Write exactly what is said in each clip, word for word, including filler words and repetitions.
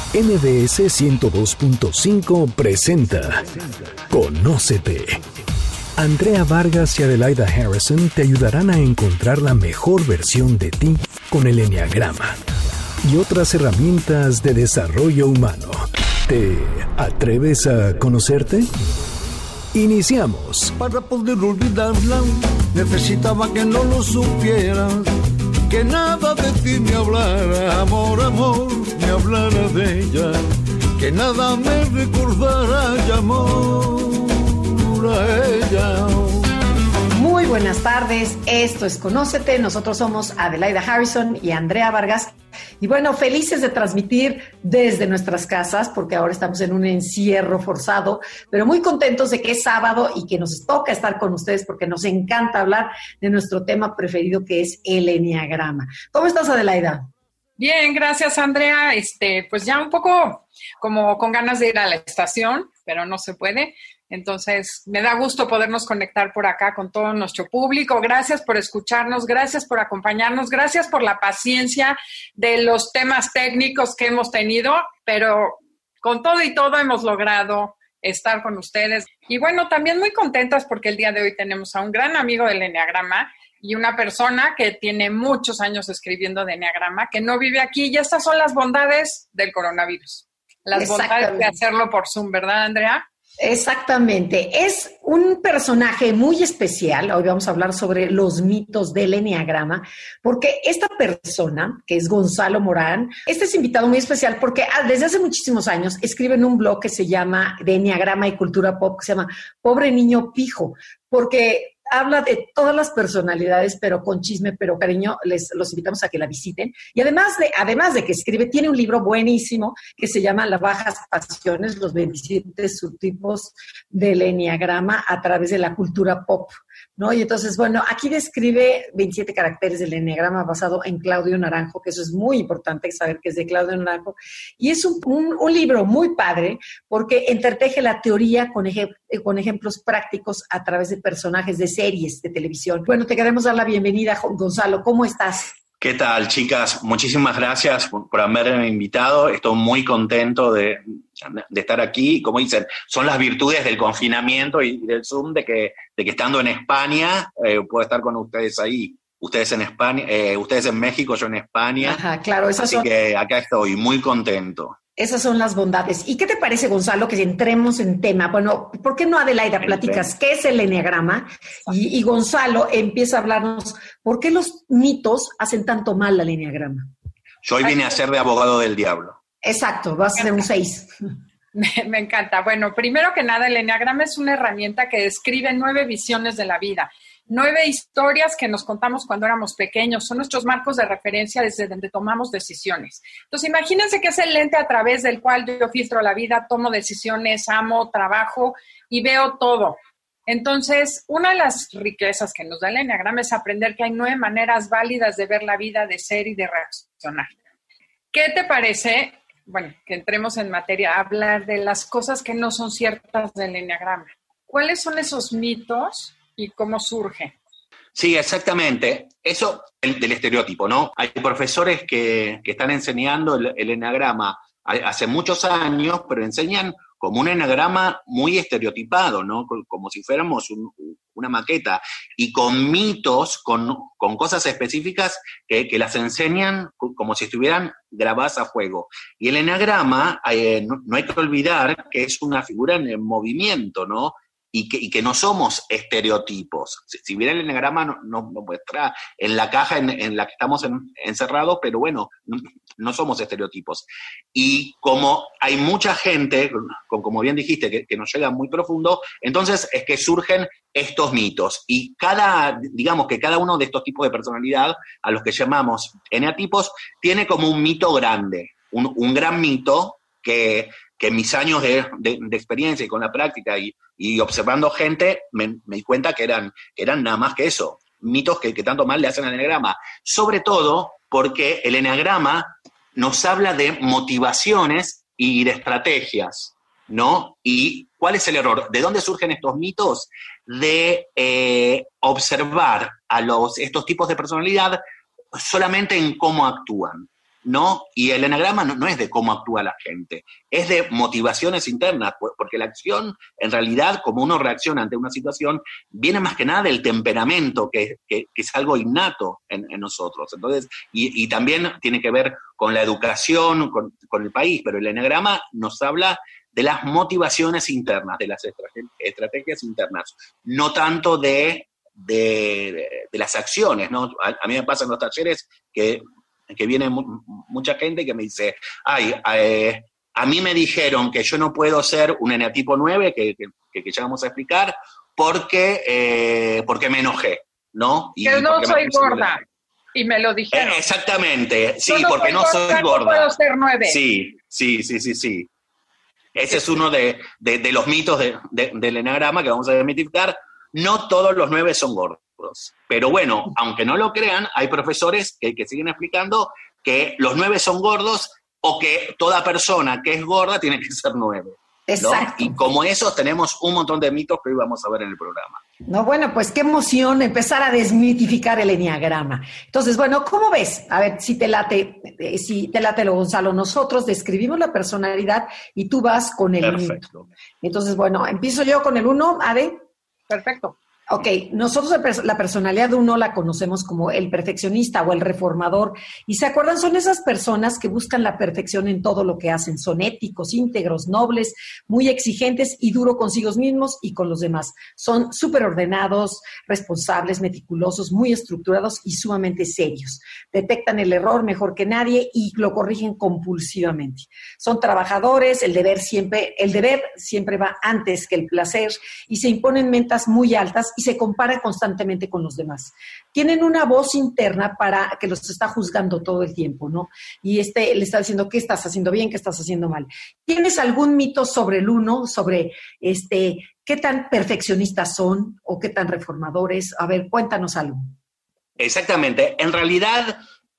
M B S ciento dos punto cinco presenta Conócete. Andrea Vargas y Adelaida Harrison te ayudarán a encontrar la mejor versión de ti con el Enneagrama y otras herramientas de desarrollo humano. ¿Te atreves a conocerte? Iniciamos. Para poder olvidarla, necesitaba que no lo supieras, que nada de ti me hablara, amor, amor, me hablara de ella, que nada me recordara, y amor a ella. Muy buenas tardes, esto es Conócete, nosotros somos Adelaida Harrison y Andrea Vargas. Y bueno, felices de transmitir desde nuestras casas, porque ahora estamos en un encierro forzado, pero muy contentos de que es sábado y que nos toca estar con ustedes porque nos encanta hablar de nuestro tema preferido, que es el Enneagrama. ¿Cómo estás, Adelaida? Bien, gracias, Andrea. Este, pues ya un poco como con ganas de ir a la estación, pero no se puede. Entonces, me da gusto podernos conectar por acá con todo nuestro público. Gracias por escucharnos, gracias por acompañarnos, gracias por la paciencia de los temas técnicos que hemos tenido, pero con todo y todo hemos logrado estar con ustedes. Y bueno, también muy contentas porque el día de hoy tenemos a un gran amigo del Enneagrama y una persona que tiene muchos años escribiendo de Enneagrama, que no vive aquí, y estas son las bondades del coronavirus. Las bondades de hacerlo por Zoom, ¿verdad, Andrea? Exactamente. Es un personaje muy especial. Hoy vamos a hablar sobre los mitos del Enneagrama, porque esta persona, que es Gonzalo Morán, este es invitado muy especial porque desde hace muchísimos años escribe en un blog que se llama de Enneagrama y Cultura Pop, que se llama Pobre Niño Pijo, porque habla de todas las personalidades, pero con chisme, pero cariño. Les los invitamos a que la visiten. Y además de, además de que escribe, tiene un libro buenísimo que se llama Las Bajas Pasiones, los veintisiete subtipos del Enneagrama a través de la cultura pop, ¿no? Y entonces, bueno, aquí describe veintisiete caracteres del Enneagrama basado en Claudio Naranjo, que eso es muy importante saber que es de Claudio Naranjo. Y es un, un, un libro muy padre porque entreteje la teoría con, ej- con ejemplos prácticos a través de personajes de series de televisión. Bueno, te queremos dar la bienvenida, Gonzalo. ¿Cómo estás? ¿Qué tal, chicas? Muchísimas gracias por, por haberme invitado. Estoy muy contento de, de estar aquí. Como dicen, son las virtudes del confinamiento y del Zoom, de que, de que estando en España eh, puedo estar con ustedes ahí. Ustedes en España, eh, ustedes en México, yo en España. Ajá, claro. Esas Así son... que acá estoy, muy contento. Esas son las bondades. ¿Y qué te parece, Gonzalo, que si entremos en tema? Bueno, ¿por qué no, Adelaida, platicas qué es el Enneagrama? Y, y Gonzalo empieza a hablarnos por qué los mitos hacen tanto mal al Enneagrama. Yo hoy vine a ser de abogado del diablo. Exacto, vas a ser un seis. Me, me encanta. Bueno, primero que nada, el Enneagrama es una herramienta que describe nueve visiones de la vida. Nueve historias que nos contamos cuando éramos pequeños, son nuestros marcos de referencia desde donde tomamos decisiones. Entonces, imagínense que es el lente a través del cual yo filtro la vida, tomo decisiones, amo, trabajo y veo todo. Entonces, una de las riquezas que nos da el Enneagrama es aprender que hay nueve maneras válidas de ver la vida, de ser y de reaccionar. ¿Qué te parece? Bueno, que entremos en materia, a hablar de las cosas que no son ciertas del Enneagrama. ¿Cuáles son esos mitos y cómo surge? Sí, exactamente. Eso del, del estereotipo, ¿no? Hay profesores que, que están enseñando el, el Enneagrama hace muchos años, pero enseñan como un Enneagrama muy estereotipado, ¿no? Como si fuéramos un, una maqueta, y con mitos, con, con cosas específicas que, que las enseñan como si estuvieran grabadas a fuego. Y el Enneagrama, eh, no, no hay que olvidar que es una figura en movimiento, ¿no? Y que, y que no somos estereotipos. Si, si bien el Enneagrama nos no, no muestra en la caja en, en la que estamos en, encerrados, pero bueno, no, no somos estereotipos. Y como hay mucha gente, con, como bien dijiste, que, que nos llega muy profundo, entonces es que surgen estos mitos. Y cada, digamos que cada uno de estos tipos de personalidad, a los que llamamos eneatipos, tiene como un mito grande, un, un gran mito que... que en mis años de, de, de experiencia y con la práctica y, y observando gente, me, me di cuenta que eran, que eran nada más que eso, mitos que, que tanto mal le hacen al Enneagrama. Sobre todo porque el Enneagrama nos habla de motivaciones y de estrategias, ¿no? ¿Y cuál es el error? ¿De dónde surgen estos mitos? De eh, observar a los, estos tipos de personalidad solamente en cómo actúan. ¿no? Y el eneagrama no, no es de cómo actúa la gente, es de motivaciones internas, porque la acción, en realidad, como uno reacciona ante una situación, viene más que nada del temperamento, que, que, que es algo innato en, en nosotros. Entonces, y, y también tiene que ver con la educación, con, con el país, pero el eneagrama nos habla de las motivaciones internas, de las estrategias internas, no tanto de, de, de las acciones, ¿no? A, a mí me pasa en los talleres que que viene mu- mucha gente que me dice, ay, eh, a mí me dijeron que yo no puedo ser un eneatipo nueve, que, que, que ya vamos a explicar, porque, eh, porque me enojé, ¿no? Y que no soy gorda, de... y me lo dijeron. Eh, exactamente, sí, no porque no soy gorda, gorda. No puedo ser nueve. Sí, sí, sí, sí, sí. Ese es uno de, de, de los mitos de, de, del eneagrama que vamos a desmitificar. No todos los nueve son gordos. Pero bueno, aunque no lo crean, hay profesores que, que siguen explicando que los nueve son gordos o que toda persona que es gorda tiene que ser nueve. Exacto. ¿No? Y como esos tenemos un montón de mitos que hoy vamos a ver en el programa. No, bueno, pues qué emoción empezar a desmitificar el eneagrama. Entonces, bueno, ¿cómo ves? A ver, si te late, eh, si te late lo, Gonzalo, nosotros describimos la personalidad y tú vas con el Perfecto. mito. Entonces, bueno, empiezo yo con el uno, Ade. Perfecto. Ok, nosotros la personalidad de uno la conocemos como el perfeccionista o el reformador. Y se acuerdan, son esas personas que buscan la perfección en todo lo que hacen. Son éticos, íntegros, nobles, muy exigentes y duro consigo mismos y con los demás. Son súper ordenados, responsables, meticulosos, muy estructurados y sumamente serios. Detectan el error mejor que nadie y lo corrigen compulsivamente. Son trabajadores, el deber siempre, el deber siempre va antes que el placer y se imponen metas muy altas y se compara constantemente con los demás. Tienen una voz interna para que los está juzgando todo el tiempo, ¿no? Y este le está diciendo qué estás haciendo bien, qué estás haciendo mal. ¿Tienes algún mito sobre el uno, sobre este qué tan perfeccionistas son o qué tan reformadores? A ver, cuéntanos algo. Exactamente. En realidad,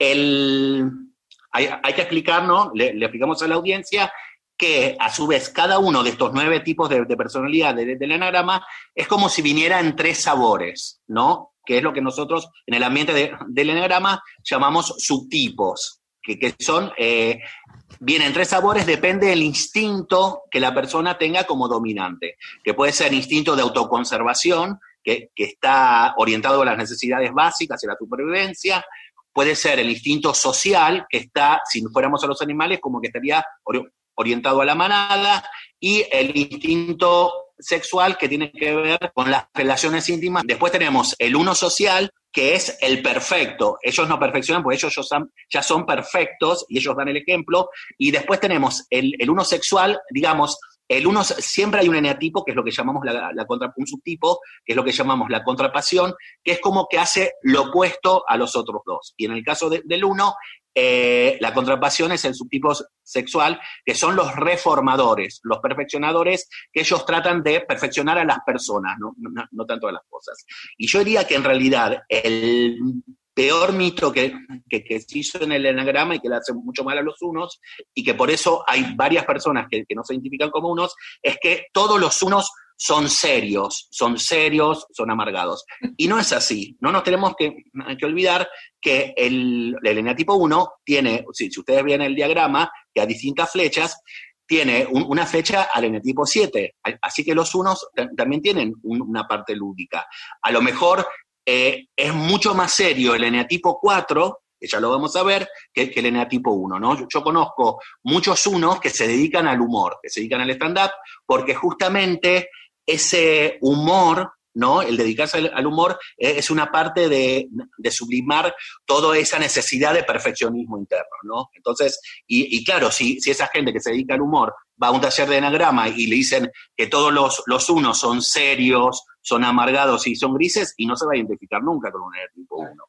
el, hay, hay que explicar, ¿no? Le, le explicamos a la audiencia que a su vez cada uno de estos nueve tipos de, de personalidad del de, de eneagrama es como si viniera en tres sabores, ¿no? Que es lo que nosotros en el ambiente de, del eneagrama llamamos subtipos, que, que son, eh, vienen tres sabores, depende del instinto que la persona tenga como dominante, que puede ser instinto de autoconservación, que, que está orientado a las necesidades básicas y a la supervivencia, puede ser el instinto social, que está, si fuéramos a los animales, como que estaría orientado a la manada, y el instinto sexual que tiene que ver con las relaciones íntimas. Después tenemos el uno social, que es el perfecto. Ellos no perfeccionan porque ellos ya son, ya son perfectos y ellos dan el ejemplo. Y después tenemos el, el uno sexual, digamos, el uno, siempre hay un eneatipo, que es lo que llamamos la, la contra, un subtipo, que es lo que llamamos la contrapasión, que es como que hace lo opuesto a los otros dos. Y en el caso de, del uno, eh, la contrapasión es el subtipo sexual, que son los reformadores, los perfeccionadores, que ellos tratan de perfeccionar a las personas, no, no, no tanto a las cosas. Y yo diría que en realidad el peor mito que, que, que se hizo en el eneagrama y que le hace mucho mal a los unos, y que por eso hay varias personas que, que no se identifican como unos, es que todos los unos son serios, son serios, son amargados. Y no es así. No nos tenemos que, que olvidar que el, el eneatipo uno tiene, si, si ustedes ven el diagrama, que a distintas flechas, tiene un, una flecha al eneatipo siete. Así que los unos t- también tienen un, una parte lúdica. A lo mejor Eh, es mucho más serio el eneatipo cuatro, que ya lo vamos a ver, que, que el eneatipo uno, ¿no? Yo, yo conozco muchos unos que se dedican al humor, que se dedican al stand-up, porque justamente ese humor, ¿no? El dedicarse al, al humor eh, es una parte de, de sublimar toda esa necesidad de perfeccionismo interno, ¿no? Entonces, y, y claro, si, si esa gente que se dedica al humor va a un taller de eneagrama y le dicen que todos los, los unos son serios, son amargados y son grises, y no se va a identificar nunca con un eneatipo uno.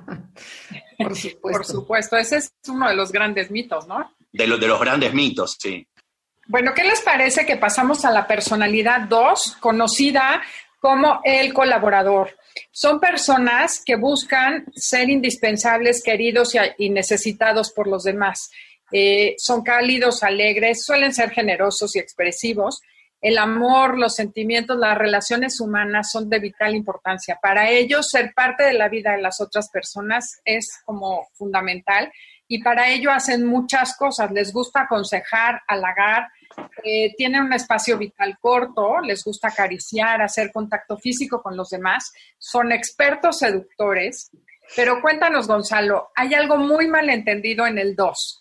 Por supuesto. Por supuesto, ese es uno de los grandes mitos, ¿no? De, lo, de los grandes mitos, sí. Bueno, ¿qué les parece que pasamos a la personalidad dos, conocida como el colaborador? Son personas que buscan ser indispensables, queridos y, y necesitados por los demás. Eh, son cálidos, alegres, suelen ser generosos y expresivos. El amor, los sentimientos, las relaciones humanas son de vital importancia. Para ellos, ser parte de la vida de las otras personas es como fundamental. y para ello hacen muchas cosas. Les gusta aconsejar, halagar, eh, tienen un espacio vital corto, les gusta acariciar, hacer contacto físico con los demás, son expertos seductores. Pero cuéntanos, Gonzalo, hay algo muy malentendido en el dos.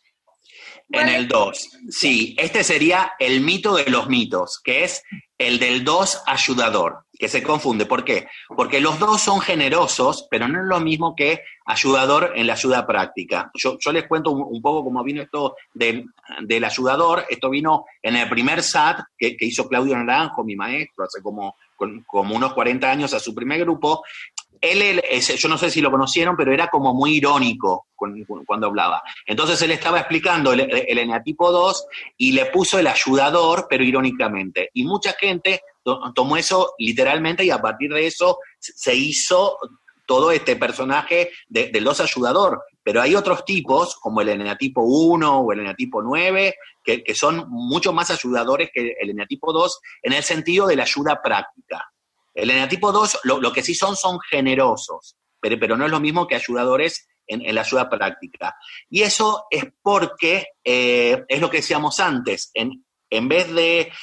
En el dos, sí. Este sería el mito de los mitos, que es el del dos ayudador, que se confunde. ¿Por qué? Porque los dos son generosos, pero no es lo mismo que ayudador en la ayuda práctica. Yo, yo les cuento un, un poco cómo vino esto de, del ayudador. Esto vino en el primer S A T que, que hizo Claudio Naranjo, mi maestro, hace como, como unos cuarenta años a su primer grupo. Él, él, yo no sé si lo conocieron, pero era como muy irónico cuando hablaba. Entonces él estaba explicando el, el eneatipo dos y le puso el ayudador, pero irónicamente. Y mucha gente to, tomó eso literalmente y a partir de eso se hizo todo este personaje de, del dos ayudador. Pero hay otros tipos, como el eneatipo uno o el eneatipo nueve, que, que son mucho más ayudadores que el eneatipo dos en el sentido de la ayuda práctica. El eneatipo dos, lo, lo que sí son, son generosos, pero, pero no es lo mismo que ayudadores en, en la ayuda práctica. Y eso es porque, eh, es lo que decíamos antes, en, en vez de,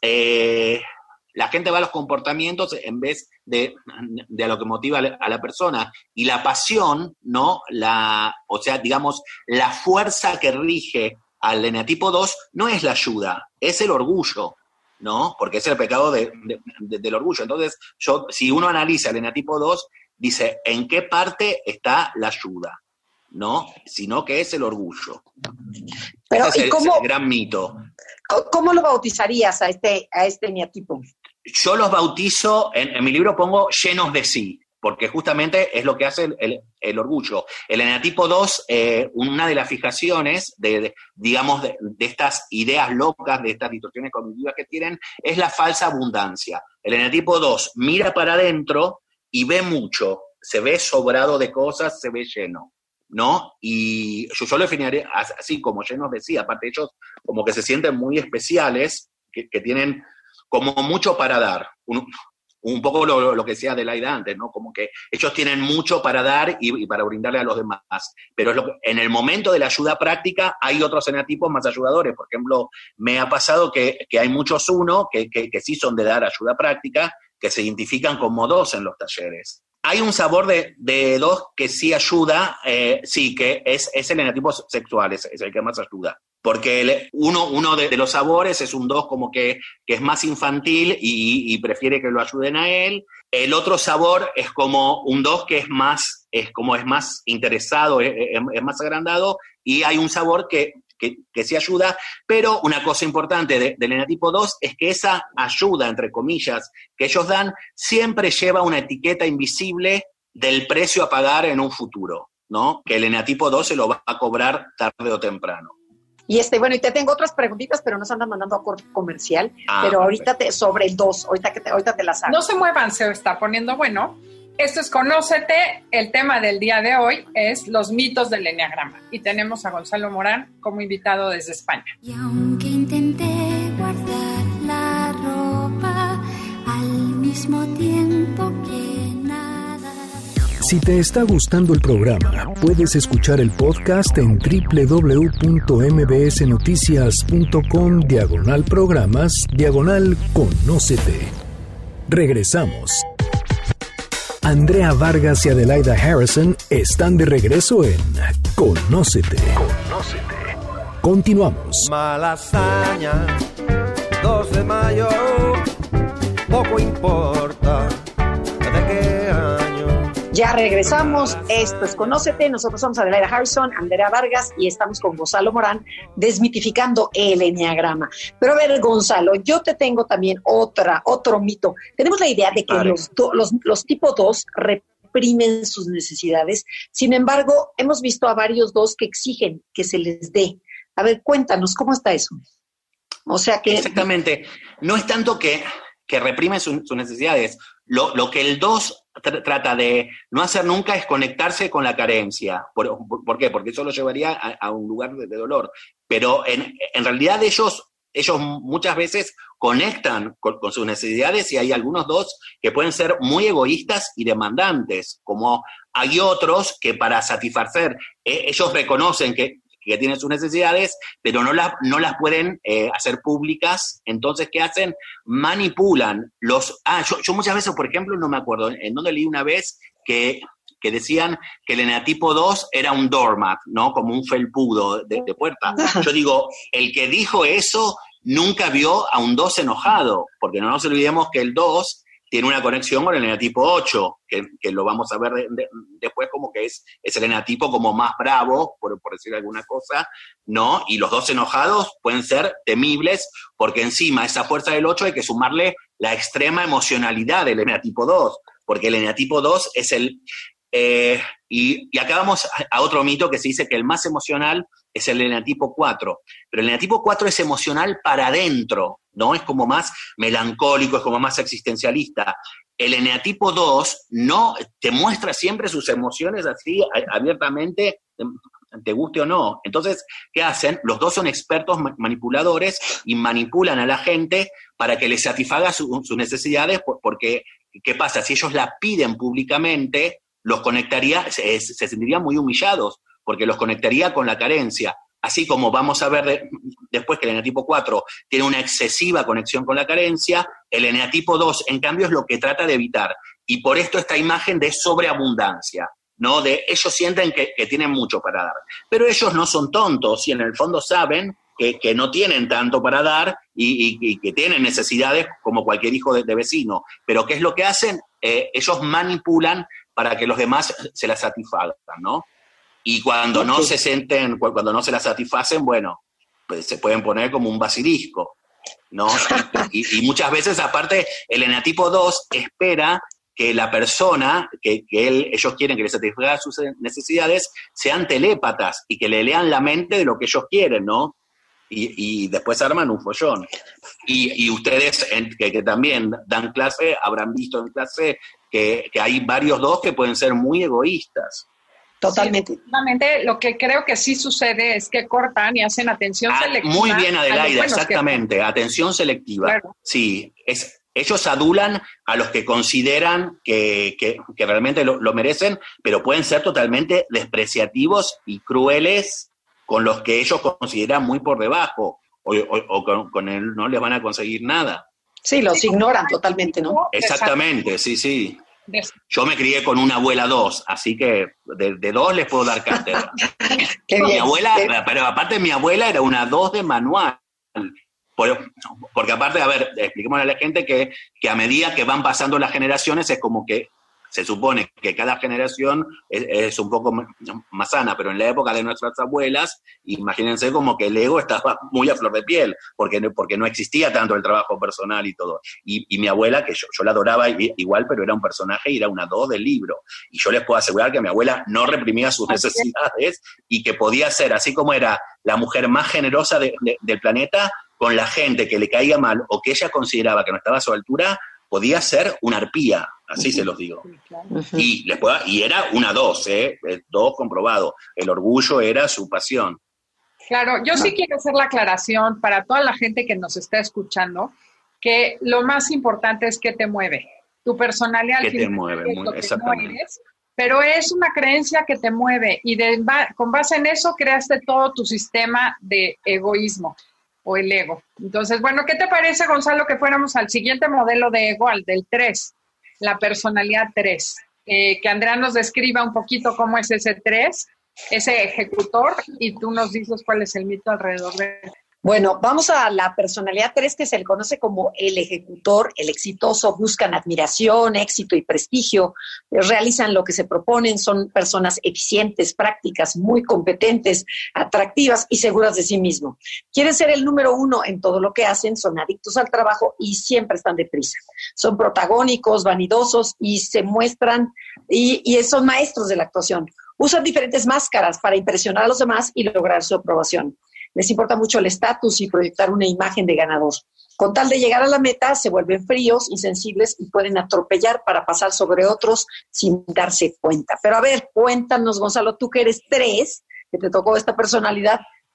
eh, la gente va a los comportamientos en vez de, de a lo que motiva a la, a la persona. Y la pasión, ¿no? La, o sea, digamos, la fuerza que rige al eneatipo dos no es la ayuda, es el orgullo, ¿no? Porque es el pecado de, de, de, del orgullo. Entonces, yo, si uno analiza el eneatipo dos, dice, ¿en qué parte está la ayuda? ¿No? Sino que es el orgullo. Pero, ese es, ¿y el, cómo, es el gran mito. ¿Cómo lo bautizarías a este, a este eneatipo? Yo los bautizo, en, en mi libro pongo llenos de sí, porque justamente es lo que hace el, el, el orgullo. El eneatipo dos, eh, una de las fijaciones, de, de digamos, de, de estas ideas locas, de estas distorsiones cognitivas que tienen, es la falsa abundancia. El eneatipo dos mira para adentro y ve mucho, se ve sobrado de cosas, se ve lleno, ¿no? Y yo, yo lo definiría así, como llenos de sí, aparte ellos como que se sienten muy especiales, que, que tienen como mucho para dar. Un, Un poco lo, lo que decía Adelaida antes, ¿no? Como que ellos tienen mucho para dar y, y para brindarle a los demás. Pero es lo que, en el momento de la ayuda práctica hay otros enetipos más ayudadores. Por ejemplo, me ha pasado que, que hay muchos uno que, que, que sí son de dar ayuda práctica, que se identifican como dos en los talleres. Hay un sabor de, de dos que sí ayuda, eh, sí, que es, es el enetipo sexual, es, es el que más ayuda. Porque el, uno, uno de, de los sabores es un dos como que, que es más infantil y, y prefiere que lo ayuden a él. El otro sabor es como un dos que es más, es como es más interesado, es, es más agrandado, y hay un sabor que, que, que sí ayuda, pero una cosa importante de, del enetipo dos es que esa ayuda, entre comillas, que ellos dan, siempre lleva una etiqueta invisible del precio a pagar en un futuro, ¿no? Que el enetipo dos se lo va a cobrar tarde o temprano. Y este, bueno, y te tengo otras preguntitas, pero nos andan mandando a corte comercial. Ah, pero perfecto. ahorita te, sobre el dos, ahorita, que te, ahorita te las hago. No se muevan, se está poniendo bueno. Esto es Conócete. El tema del día de hoy es los mitos del eneagrama. Y tenemos a Gonzalo Morán como invitado desde España. Y aunque intenté guardar la ropa, al mismo tiempo que nada. Si te está gustando el programa, puedes escuchar el podcast en www.mbsnoticias.com diagonal programas diagonal Conócete. Regresamos. Andrea Vargas y Adelaida Harrison están de regreso en Conócete. Conócete. Continuamos. Malasaña, dos de mayo, poco importa de qué año. Ya regresamos, esto es Conócete, nosotros somos Adelaida Harrison, Andrea Vargas y estamos con Gonzalo Morán desmitificando el eneagrama. Pero a ver, Gonzalo, yo te tengo también otra, otro mito. Tenemos la idea de que Vale. los, do, los, los tipo dos reprimen sus necesidades, sin embargo, hemos visto a varios dos que exigen que se les dé. A ver, cuéntanos, ¿cómo está eso? O sea que... Exactamente. No es tanto que, que reprime su, sus necesidades. Lo, lo que el dos tr- trata de no hacer nunca es conectarse con la carencia. ¿Por, por, por qué? Porque eso lo llevaría a, a un lugar de, de dolor. Pero en, en realidad ellos ellos muchas veces conectan con, con sus necesidades y hay algunos dos que pueden ser muy egoístas y demandantes, como hay otros que para satisfacer, eh, ellos reconocen que, que tienen sus necesidades, pero no las, no las pueden eh, hacer públicas, entonces, ¿qué hacen? Manipulan los... Ah, yo, yo muchas veces, por ejemplo, no me acuerdo, en donde leí una vez que... que decían que el eneatipo dos era un doormat, ¿no? Como un felpudo de, de puerta. Yo digo, el que dijo eso nunca vio a un dos enojado, porque no nos olvidemos que el dos tiene una conexión con el eneatipo ocho, que, que lo vamos a ver de, de, después como que es, es el eneatipo como más bravo, por, por decir alguna cosa, ¿no? Y los dos enojados pueden ser temibles, porque encima a esa fuerza del ocho hay que sumarle la extrema emocionalidad del eneatipo dos, porque el eneatipo dos es el... Eh, y, y acá vamos a, a otro mito que se dice que el más emocional es el eneatipo cuatro, pero el eneatipo cuatro es emocional para adentro, ¿no? Es como más melancólico, es como más existencialista. El eneatipo dos no te muestra siempre sus emociones así a, abiertamente, te guste o no. Entonces, ¿qué hacen? Los dos son expertos manipuladores y manipulan a la gente para que les satisfaga su, sus necesidades, porque, ¿qué pasa? Si ellos la piden públicamente, los conectaría, se, se sentirían muy humillados, porque los conectaría con la carencia. Así como vamos a ver de, después que el eneatipo cuatro tiene una excesiva conexión con la carencia, el eneatipo dos, en cambio, es lo que trata de evitar. Y por esto esta imagen de sobreabundancia, ¿no? De ellos sienten que, que tienen mucho para dar. Pero ellos no son tontos y en el fondo saben que, que no tienen tanto para dar y, y, y que tienen necesidades como cualquier hijo de, de vecino. Pero ¿qué es lo que hacen? Eh, ellos manipulan para que los demás se la satisfagan, ¿no? Y cuando no se sienten, cuando no se la satisfacen, bueno, pues se pueden poner como un basilisco, ¿no? Y, y muchas veces, aparte, el eneatipo dos espera que la persona, que, que él, ellos quieren que le satisfaga sus necesidades, sean telépatas y que le lean la mente de lo que ellos quieren, ¿no? Y, y después arman un follón. Y, y ustedes, en, que, que también dan clase, habrán visto en clase que, que hay varios dos que pueden ser muy egoístas. Totalmente. Sí, totalmente. Lo que creo que sí sucede es que cortan y hacen atención ah, selectiva. Muy bien, Adelaida, exactamente. Que... Atención selectiva. Claro. Sí, es, ellos adulan a los que consideran que, que, que realmente lo, lo merecen, pero pueden ser totalmente despreciativos y crueles con los que ellos consideran muy por debajo, o, o, o con, con él no les van a conseguir nada. Sí, los sí, ignoran totalmente, ¿no? Exactamente, sí, sí. Yo me crié con una abuela dos, así que de, de dos les puedo dar cátedra. Qué mi bien, abuela, qué... pero aparte mi abuela era una dos de manual. Por, porque aparte, a ver, expliquémosle a la gente que, que a medida que van pasando las generaciones es como que se supone que cada generación es, es un poco más sana, pero en la época de nuestras abuelas, imagínense como que el ego estaba muy a flor de piel, porque, porque no existía tanto el trabajo personal y todo. Y, y mi abuela, que yo, yo la adoraba igual, pero era un personaje y era una dos del libro. Y yo les puedo asegurar que mi abuela no reprimía sus necesidades y que podía ser, así como era la mujer más generosa de, de, del planeta, con la gente que le caía mal o que ella consideraba que no estaba a su altura, podía ser una arpía, así uh-huh. se los digo. Uh-huh. Y, les puedo, y era una dos, ¿eh? Dos comprobado. El orgullo era su pasión. Claro, yo sí quiero hacer la aclaración para toda la gente que nos está escuchando, que lo más importante es qué te mueve. Tu personalidad al final te mueve, es lo que no eres, pero es una creencia que te mueve y de, con base en eso creaste todo tu sistema de egoísmo. O el ego. Entonces, bueno, ¿qué te parece, Gonzalo, que fuéramos al siguiente modelo de ego, al del tres, la personalidad tres? Eh, que Andrea nos describa un poquito cómo es ese tres, ese ejecutor, y tú nos dices cuál es el mito alrededor de él. Bueno, vamos a la personalidad tres, que se le conoce como el ejecutor, el exitoso. Buscan admiración, éxito y prestigio, realizan lo que se proponen, son personas eficientes, prácticas, muy competentes, atractivas y seguras de sí mismo. Quieren ser el número uno en todo lo que hacen, son adictos al trabajo y siempre están deprisa. Son protagónicos, vanidosos y se muestran y, y son maestros de la actuación. Usan diferentes máscaras para impresionar a los demás y lograr su aprobación. Les importa mucho el estatus y proyectar una imagen de ganador. Con tal de llegar a la meta, se vuelven fríos, insensibles y pueden atropellar para pasar sobre otros sin darse cuenta. Pero a ver, cuéntanos, Gonzalo, tú que eres tres, que te tocó esta personalidad,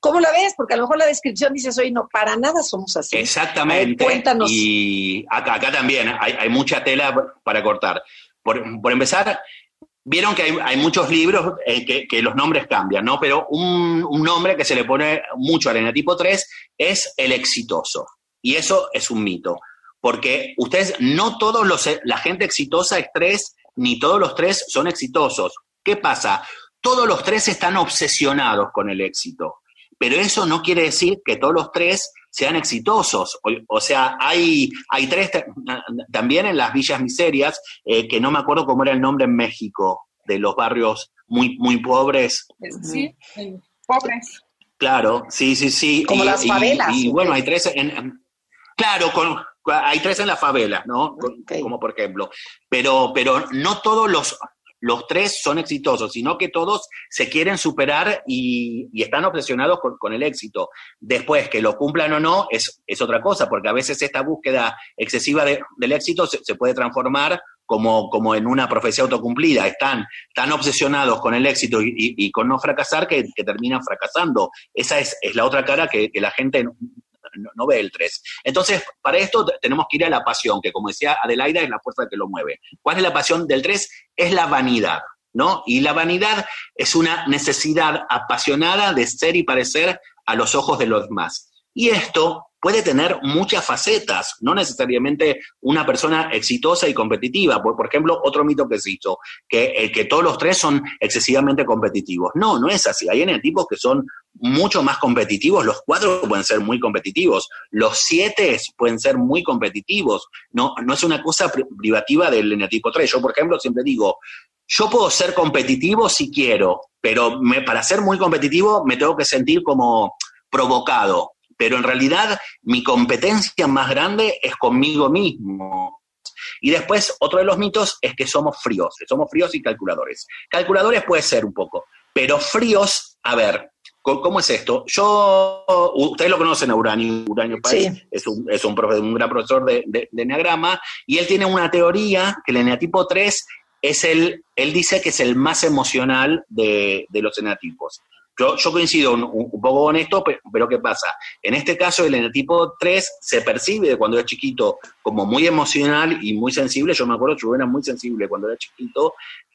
¿cómo la ves? Porque a lo mejor la descripción dices, oye, no, para nada somos así. Exactamente. Ver, cuéntanos. Y acá, acá también hay, hay mucha tela para cortar. Por, por empezar, vieron que hay, hay muchos libros eh, que, que los nombres cambian, ¿no? Pero un, un nombre que se le pone mucho al eneatipo tres es el exitoso. Y eso es un mito. Porque ustedes, no todos los, la gente exitosa es tres, ni todos los tres son exitosos. ¿Qué pasa? Todos los tres están obsesionados con el éxito. Pero eso no quiere decir que todos los tres sean exitosos. O, o sea, hay, hay tres t- también en las villas miserias, eh, que no me acuerdo cómo era el nombre en México, de los barrios muy, muy pobres. Sí, pobres. Claro, sí, sí, sí. Como y, las favelas. Y, y bueno, hay tres en... en claro, con, hay tres en las favelas, ¿no? Okay. Como por ejemplo. Pero, pero no todos los... Los tres son exitosos, sino que todos se quieren superar y, y están obsesionados con, con el éxito. Después, que lo cumplan o no, es, es otra cosa, porque a veces esta búsqueda excesiva de, del éxito se, se puede transformar como, como en una profecía autocumplida. Están tan obsesionados con el éxito y, y, y con no fracasar que, que terminan fracasando. Esa es, es la otra cara que, que la gente no, no, no ve el tres. Entonces, para esto tenemos que ir a la pasión, que como decía Adelaida, es la fuerza que lo mueve. ¿Cuál es la pasión del tres? Es la vanidad, ¿no? Y la vanidad es una necesidad apasionada de ser y parecer a los ojos de los demás. Y esto puede tener muchas facetas, no necesariamente una persona exitosa y competitiva. Por, por ejemplo, otro mito que se hizo, que, eh, que todos los tres son excesivamente competitivos. No, no es así. Hay enetipos que son mucho más competitivos. Los cuatro pueden ser muy competitivos. Los siete pueden ser muy competitivos. No, no es una cosa pri- privativa del enetipo tres. Yo, por ejemplo, siempre digo, yo puedo ser competitivo si quiero, pero me, para ser muy competitivo me tengo que sentir como provocado. Pero en realidad mi competencia más grande es conmigo mismo. Y después, otro de los mitos es que somos fríos, que somos fríos y calculadores. Calculadores puede ser un poco, pero fríos, a ver, ¿cómo es esto? Yo, ustedes lo conocen a Uranio, Uranio Páez, sí. es, un, es un, profe, un gran profesor de, de, de enneagrama, y él tiene una teoría que el eneatipo tres es el, él dice que es el más emocional de, de los eneatipos. Yo, yo coincido un, un poco con esto, pero, pero ¿qué pasa? En este caso, el eneatipo tres se percibe de cuando era chiquito como muy emocional y muy sensible. Yo me acuerdo que yo era muy sensible cuando era chiquito.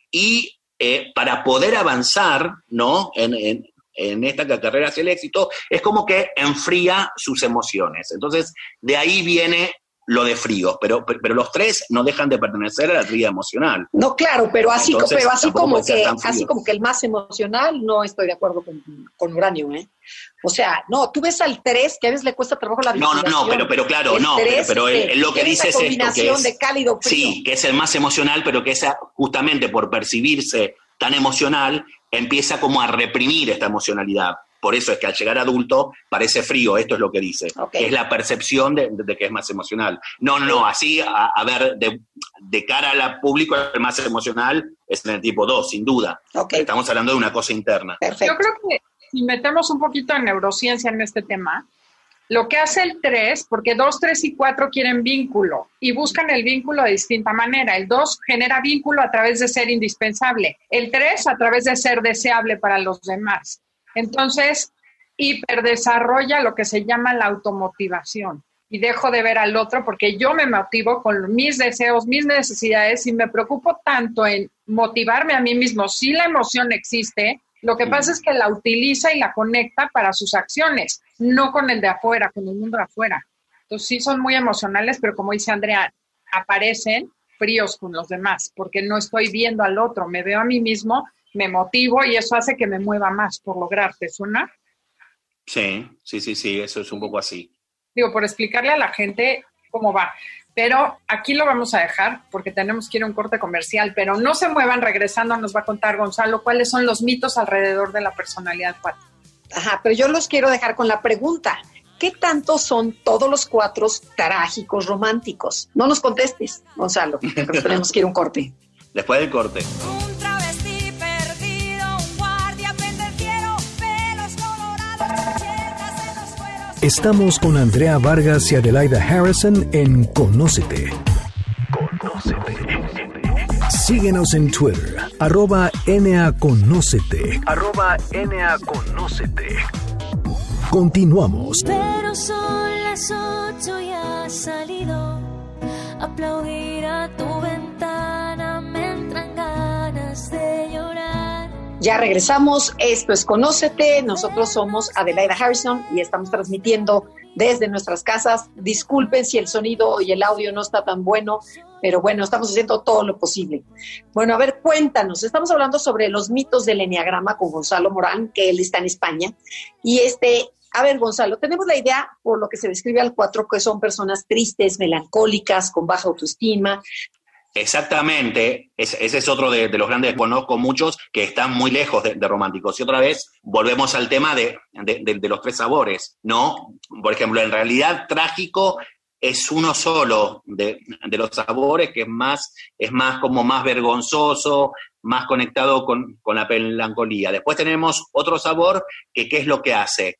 Y eh, para poder avanzar, ¿no? En, en, en esta carrera hacia el éxito, es como que enfría sus emociones. Entonces, de ahí viene lo de frío, pero, pero los tres no dejan de pertenecer a la tríada emocional. No, claro, pero así, Entonces, pero así como que así como que el más emocional, no estoy de acuerdo con, con Uranio, ¿eh? O sea, no, tú ves al tres, que a veces le cuesta trabajo la No, no, no, pero, pero claro, el no, tres, pero, pero él, él lo que dice es esto, que es, de cálido frío. Sí, que es el más emocional, pero que esa, justamente por percibirse tan emocional, empieza como a reprimir esta emocionalidad. Por eso es que al llegar adulto parece frío, esto es lo que dice, okay. Que es la percepción de, de, de que es más emocional. No, no, no, así, a, a ver, de, de cara al público, el más emocional es en el tipo dos, sin duda. Okay. Estamos hablando de una cosa interna. Perfecto. Yo creo que si metemos un poquito de neurociencia en este tema, lo que hace el tres, porque dos, tres y cuatro quieren vínculo y buscan el vínculo de distinta manera. El dos genera vínculo a través de ser indispensable. El tres a través de ser deseable para los demás. Entonces, hiperdesarrolla lo que se llama la automotivación y dejo de ver al otro porque yo me motivo con mis deseos, mis necesidades y me preocupo tanto en motivarme a mí mismo. Si la emoción existe, lo que pasa es que la utiliza y la conecta para sus acciones, no con el de afuera, con el mundo de afuera. Entonces, sí son muy emocionales, pero como dice Andrea, aparecen fríos con los demás porque no estoy viendo al otro, me veo a mí mismo, me motivo y eso hace que me mueva más por lograr. ¿Te suena? Sí, sí, sí, sí, eso es un poco así. Digo, por explicarle a la gente cómo va. Pero aquí lo vamos a dejar porque tenemos que ir a un corte comercial, pero no se muevan, regresando nos va a contar Gonzalo cuáles son los mitos alrededor de la personalidad cuatro. Ajá, pero yo los quiero dejar con la pregunta. ¿Qué tanto son todos los cuatro trágicos románticos? No nos contestes, Gonzalo, porque tenemos que ir a un corte. Después del corte. Estamos con Andrea Vargas y Adelaida Harrison en Conócete. Conócete. Síguenos en Twitter, arroba NAConócete. Arroba NAConócete. Continuamos. Pero son las ocho y has salido. Aplaudir a tu ventana me entran ganas de llorar. Ya regresamos, esto es Conócete, nosotros somos Adelaida Harrison y estamos transmitiendo desde nuestras casas. Disculpen si el sonido y el audio no está tan bueno, pero bueno, estamos haciendo todo lo posible. Bueno, a ver, cuéntanos, estamos hablando sobre los mitos del eneagrama con Gonzalo Morán, que él está en España, y este... A ver, Gonzalo, tenemos la idea, por lo que se describe al cuatro, que son personas tristes, melancólicas, con baja autoestima. Exactamente, es, ese es otro de, de los grandes, conozco muchos que están muy lejos de, de románticos. Y otra vez, volvemos al tema de, de, de, de los tres sabores, ¿no? Por ejemplo, en realidad, trágico es uno solo de, de los sabores, que es más, es más como más vergonzoso, más conectado con, con la melancolía. Después tenemos otro sabor que, ¿qué es lo que hace?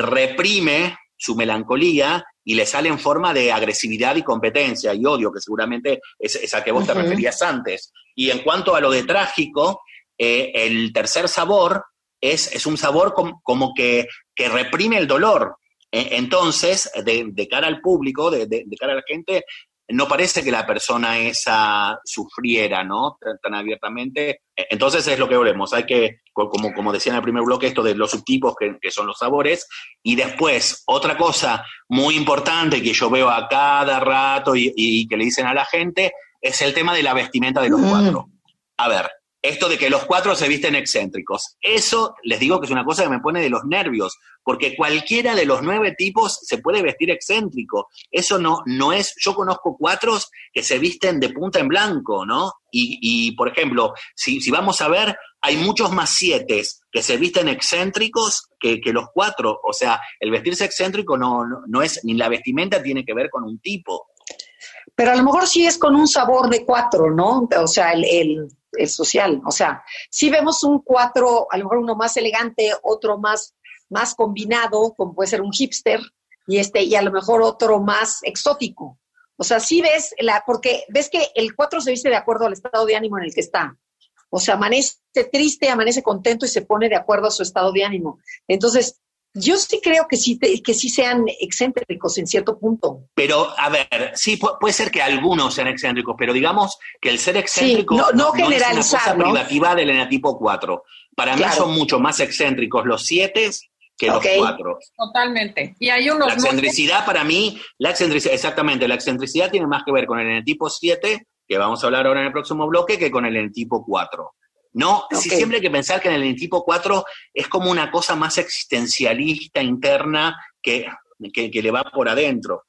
Reprime su melancolía y le sale en forma de agresividad y competencia y odio, que seguramente es, es a que vos uh-huh. te referías antes. Y en cuanto a lo de trágico, eh, el tercer sabor es, es un sabor com, como que, que reprime el dolor. Eh, entonces, de, de cara al público, de, de, de cara a la gente, no parece que la persona esa sufriera, ¿no? Tan, tan abiertamente. Entonces es lo que volvemos. Hay que, como, como decía en el primer bloque, esto de los subtipos, que, que son los sabores. Y después, otra cosa muy importante que yo veo a cada rato y, y que le dicen a la gente, es el tema de la vestimenta de los mm. cuatro. A ver, esto de que los cuatro se visten excéntricos. Eso, les digo que es una cosa que me pone de los nervios, porque cualquiera de los nueve tipos se puede vestir excéntrico. Eso no, no es... Yo conozco cuatros que se visten de punta en blanco, ¿no? Y, y por ejemplo, si, si vamos a ver, hay muchos más siete que se visten excéntricos que, que los cuatro. O sea, el vestirse excéntrico no, no, no es... Ni la vestimenta tiene que ver con un tipo. Pero a lo mejor sí es con un sabor de cuatro, ¿no? O sea, el... el... el social, o sea, si vemos un cuatro, a lo mejor uno más elegante, otro más, más combinado, como puede ser un hipster, y este, y a lo mejor otro más exótico. O sea, sí ves, la, porque ves que el cuatro se viste de acuerdo al estado de ánimo en el que está. O sea, amanece triste, amanece contento y se pone de acuerdo a su estado de ánimo. Entonces, yo sí creo que sí, que sí sean excéntricos en cierto punto. Pero, a ver, sí, puede ser que algunos sean excéntricos, pero digamos que el ser excéntrico sí, no, no, no generalizar, es una cosa ¿no? privativa del enatipo cuatro. Para claro. mí son mucho más excéntricos los siete que okay. los cuatro. Totalmente. Y hay unos... La excentricidad para mí, la excentricidad, exactamente, la excentricidad tiene más que ver con el enatipo siete, que vamos a hablar ahora en el próximo bloque, que con el enatipo cuatro. No, okay. sí, siempre hay que pensar que en el tipo cuatro es como una cosa más existencialista, interna, que, que, que le va por adentro.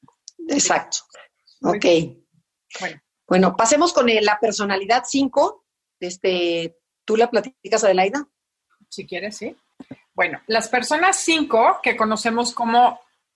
Exacto. Ok. Bueno, bueno pasemos con el, la personalidad cinco. Este, ¿tú la platicas, Adelaida? Si quieres, sí. Bueno, las personas cinco, que conocemos como,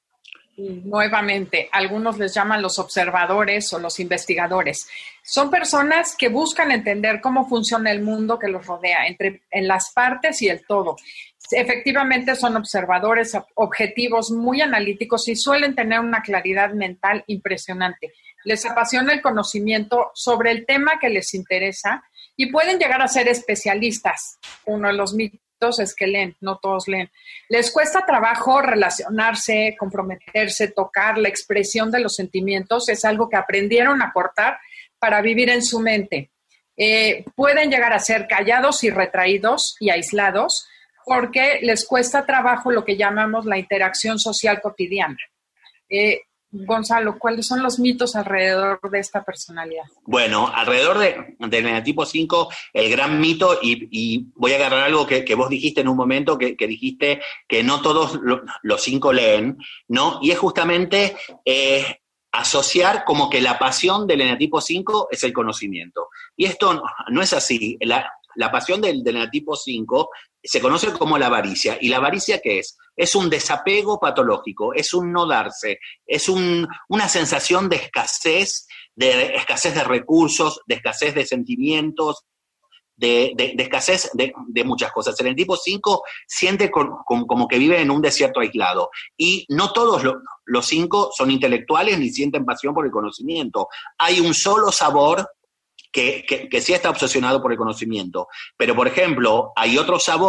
nuevamente, algunos les llaman los observadores o los investigadores. Son personas que buscan entender cómo funciona el mundo que los rodea, entre en las partes y el todo. Efectivamente son observadores objetivos, muy analíticos y suelen tener una claridad mental impresionante. Les apasiona el conocimiento sobre el tema que les interesa y pueden llegar a ser especialistas. Uno de los mitos es que leen, no todos leen. Les cuesta trabajo relacionarse, comprometerse, tocar. La expresión de los sentimientos es algo que aprendieron a cortar para vivir en su mente. Eh, pueden llegar a ser callados y retraídos y aislados porque les cuesta trabajo lo que llamamos la interacción social cotidiana. Eh, Gonzalo, ¿cuáles son los mitos alrededor de esta personalidad? Bueno, alrededor de, del enatipo cinco, el gran mito, y, y voy a agarrar algo que, que vos dijiste en un momento, que, que dijiste que no todos lo, los cinco leen, ¿no? Y es justamente eh, asociar como que la pasión del enatipo cinco es el conocimiento. Y esto no, no es así. La, la pasión del, del enatipo cinco se conoce como la avaricia. ¿Y la avaricia qué es? Es un desapego patológico, es un no darse, es un, una sensación de escasez, de escasez de recursos, de escasez de sentimientos, de, de, de escasez de, de muchas cosas. El enatipo cinco siente con, con, como que vive en un desierto aislado. Y no todos lo, los cinco son intelectuales ni sienten pasión por el conocimiento. Hay un solo sabor Que, que, que sí está obsesionado por el conocimiento. Pero, por ejemplo, hay otro sabor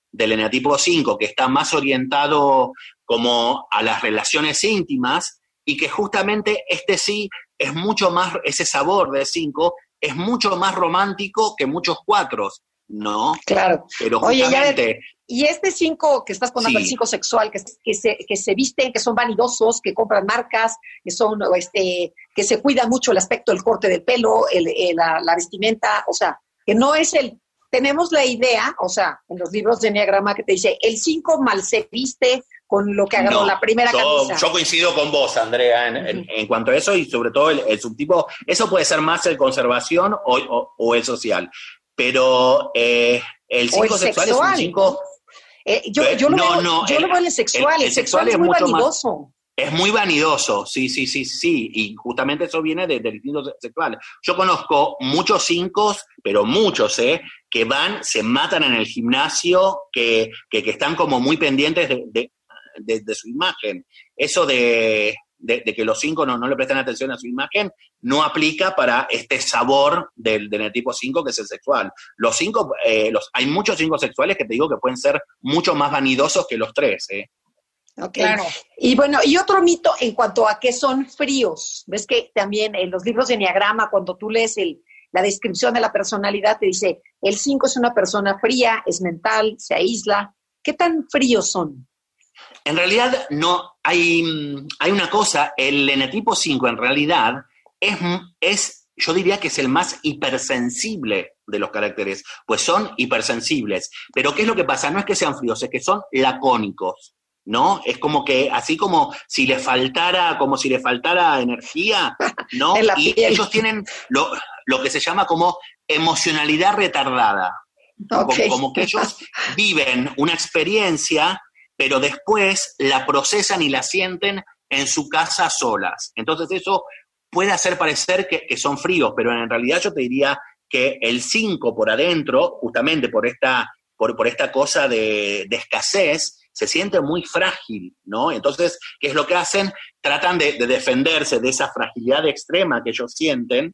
del eneatipo cinco, que está más orientado como a las relaciones íntimas, y que justamente este sí es mucho más, ese sabor de cinco es mucho más romántico que muchos cuatros, ¿no? Claro. Pero Oye, justamente... ya ver, y este cinco que estás poniendo, Sí. el cinco sexual, que, que, se, que se visten, que son vanidosos, que compran marcas, que son, este, que se cuida mucho el aspecto del corte del pelo, el, el, la, la vestimenta, o sea, que no es el... Tenemos la idea, o sea, en los libros de Enneagrama que te dice, el cinco mal se viste con lo que agarró No, la primera yo, camisa. yo coincido con vos, Andrea, en, en, en cuanto a eso, y sobre todo el, el subtipo, eso puede ser más el conservación o, o, o el social, pero eh, el cinco sexual, sexual es un cinco... Eh, yo, yo, lo no, veo, no, yo el, lo veo en el sexual, el, el sexual, sexual es, es muy vanidoso. Más, es muy vanidoso, sí, sí, sí, sí, y justamente eso viene del de instinto sexual. Yo conozco muchos cinco, pero muchos, ¿eh? que van, se matan en el gimnasio, que, que, que están como muy pendientes de, de, de, de su imagen. Eso de, de, de que los cinco no, no le prestan atención a su imagen, no aplica para este sabor del, del tipo cinco, que es el sexual. Los cinco, eh, los, hay muchos cinco sexuales que te digo que pueden ser mucho más vanidosos que los tres, ¿eh? Okay. Claro. Y bueno, y otro mito en cuanto a que son fríos. Ves que también en los libros de Enneagrama, cuando tú lees el, la descripción de la personalidad, te dice, el cinco es una persona fría, es mental, se aísla. ¿Qué tan fríos son? En realidad, no, hay, hay una cosa, el eneatipo cinco en realidad es, es, yo diría que es el más hipersensible de los caracteres, pues son hipersensibles. Pero ¿qué es lo que pasa? No es que sean fríos, es que son lacónicos, ¿no? Es como que, así como si le faltara, como si le faltara energía, ¿no? Y piel. Ellos tienen lo, lo que se llama como emocionalidad retardada. Okay. Como, como que ellos viven una experiencia, pero después la procesan y la sienten en su casa solas. Entonces eso puede hacer parecer que, que son fríos, pero en realidad yo te diría que el cinco por adentro, justamente por esta, por, por esta cosa de, de escasez, se siente muy frágil, ¿no? Entonces, ¿qué es lo que hacen? Tratan de, de defenderse de esa fragilidad extrema que ellos sienten.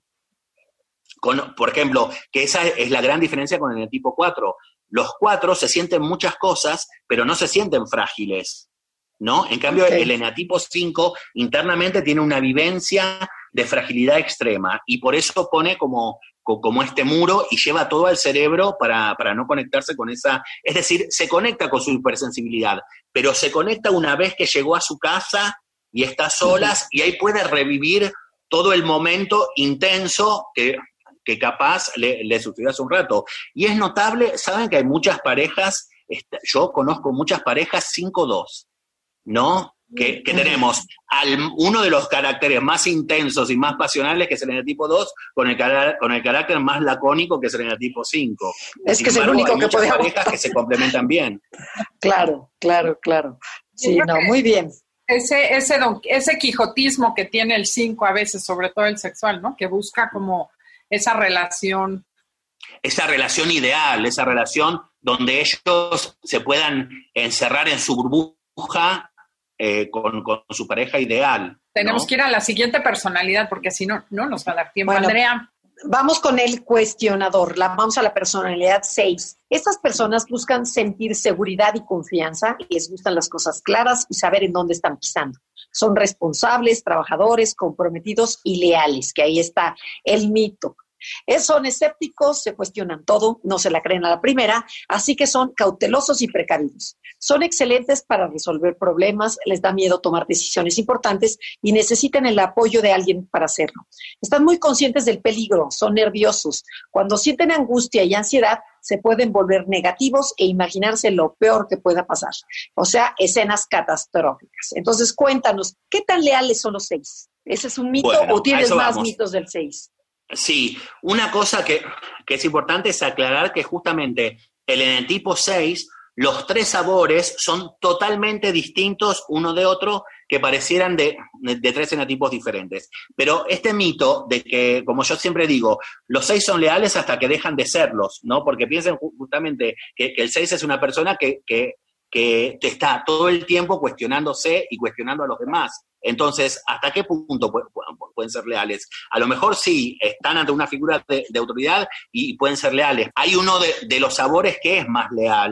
Con, por ejemplo, que esa es la gran diferencia con el tipo cuatro. Los cuatro se sienten muchas cosas, pero no se sienten frágiles, ¿no? En cambio, okay. el eneatipo cinco internamente tiene una vivencia de fragilidad extrema y por eso pone como, como este muro y lleva todo al cerebro para, para no conectarse con esa... Es decir, se conecta con su hipersensibilidad, pero se conecta una vez que llegó a su casa y está solas uh-huh. y ahí puede revivir todo el momento intenso que... que capaz le, le sucedió hace un rato. Y es notable, saben que hay muchas parejas, yo conozco muchas parejas cinco dos, ¿no? Que, que tenemos al, uno de los caracteres más intensos y más pasionales, que es el eneatipo dos, con el, con el carácter más lacónico, que es el eneatipo cinco. Es Sin que embargo, es el único hay que podemos... parejas que se complementan bien. Claro, claro, claro. Sí, no, muy bien. Ese, ese, don, ese quijotismo que tiene el cinco a veces, sobre todo el sexual, ¿no? Que busca como esa relación. Esa relación ideal, esa relación donde ellos se puedan encerrar en su burbuja eh, con, con su pareja ideal. Tenemos ¿no? que ir a la siguiente personalidad porque si no, no nos va a dar tiempo. Bueno, Andrea. Vamos con el cuestionador, la, vamos a la personalidad seis. Estas personas buscan sentir seguridad y confianza y les gustan las cosas claras y saber en dónde están pisando. Son responsables, trabajadores, comprometidos y leales, que ahí está el mito. Son escépticos, se cuestionan todo, no se la creen a la primera, así que son cautelosos y precavidos. Son excelentes para resolver problemas, les da miedo tomar decisiones importantes y necesitan el apoyo de alguien para hacerlo. Están muy conscientes del peligro, son nerviosos. Cuando sienten angustia y ansiedad, se pueden volver negativos e imaginarse lo peor que pueda pasar. O sea, escenas catastróficas. Entonces, cuéntanos, ¿qué tan leales son los seis? ¿Ese es un mito bueno, o tienes más vamos. mitos del seis? Sí, una cosa que, que es importante es aclarar que justamente el eneatipo seis, los tres sabores son totalmente distintos uno de otro, que parecieran de, de, de tres enetipos diferentes. Pero este mito de que, como yo siempre digo, los seis son leales hasta que dejan de serlos, ¿no? Porque piensen justamente que, que el seis es una persona que, que, que está todo el tiempo cuestionándose y cuestionando a los demás. Entonces, ¿hasta qué punto pueden ser leales? A lo mejor sí, están ante una figura de, de autoridad y pueden ser leales. Hay uno de, de los sabores que es más leal,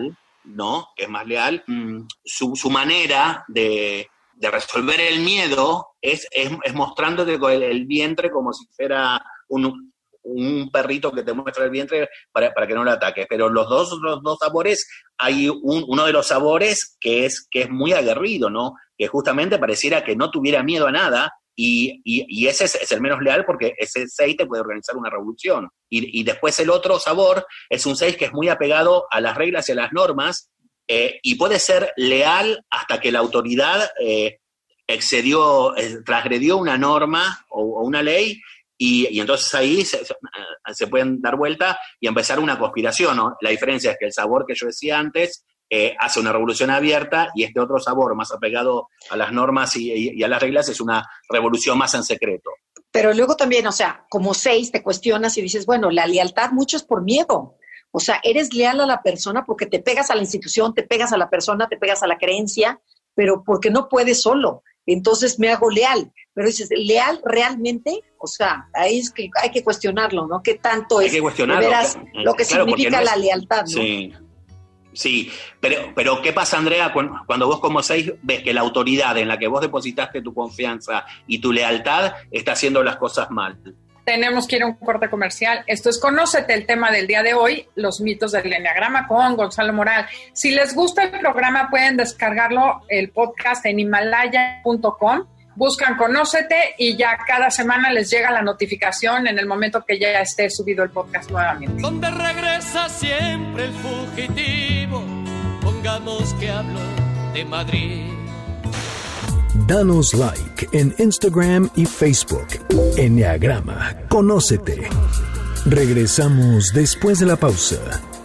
¿no? Que es más leal, mm, su, su manera de, de resolver el miedo es, es, es mostrándote con el, el vientre como si fuera un, un perrito que te muestra el vientre para, para que no lo ataques. Pero los dos, los dos sabores, hay un, uno de los sabores que es, que es muy aguerrido, ¿no? Que justamente pareciera que no tuviera miedo a nada. Y, y, y ese es, es el menos leal porque ese seis te puede organizar una revolución. Y, y después el otro sabor es un seis que es muy apegado a las reglas y a las normas eh, y puede ser leal hasta que la autoridad eh, excedió, eh, transgredió una norma o, o una ley y, y entonces ahí se, se pueden dar vuelta y empezar una conspiración, ¿no? La diferencia es que el sabor que yo decía antes Eh, hace una revolución abierta y este otro sabor más apegado a las normas y, y, y a las reglas es una revolución más en secreto. Pero luego también, o sea, como seis te cuestionas y dices, bueno, la lealtad mucho es por miedo. O sea, eres leal a la persona porque te pegas a la institución, te pegas a la persona, te pegas a la creencia, pero porque no puedes solo. Entonces me hago leal. Pero dices, ¿leal realmente? O sea, ahí es que hay que cuestionarlo, ¿no? ¿Qué tanto es hay que cuestionarlo, de veras claro, lo que claro, significa no la es, lealtad, ¿no? Sí. Sí, pero, pero ¿qué pasa, Andrea, cuando vos como seis ves que la autoridad en la que vos depositaste tu confianza y tu lealtad está haciendo las cosas mal? Tenemos que ir a un corte comercial. Esto es Conócete, el tema del día de hoy, los mitos del Enneagrama con Gonzalo Morán. Si les gusta el programa, pueden descargarlo, el podcast en himalaya punto com. Buscan Conócete y ya cada semana les llega la notificación en el momento que ya esté subido el podcast nuevamente. Donde regresa siempre el fugitivo, pongamos que hablo de Madrid. Danos like en Instagram y Facebook. Enneagrama, Conócete. Regresamos después de la pausa.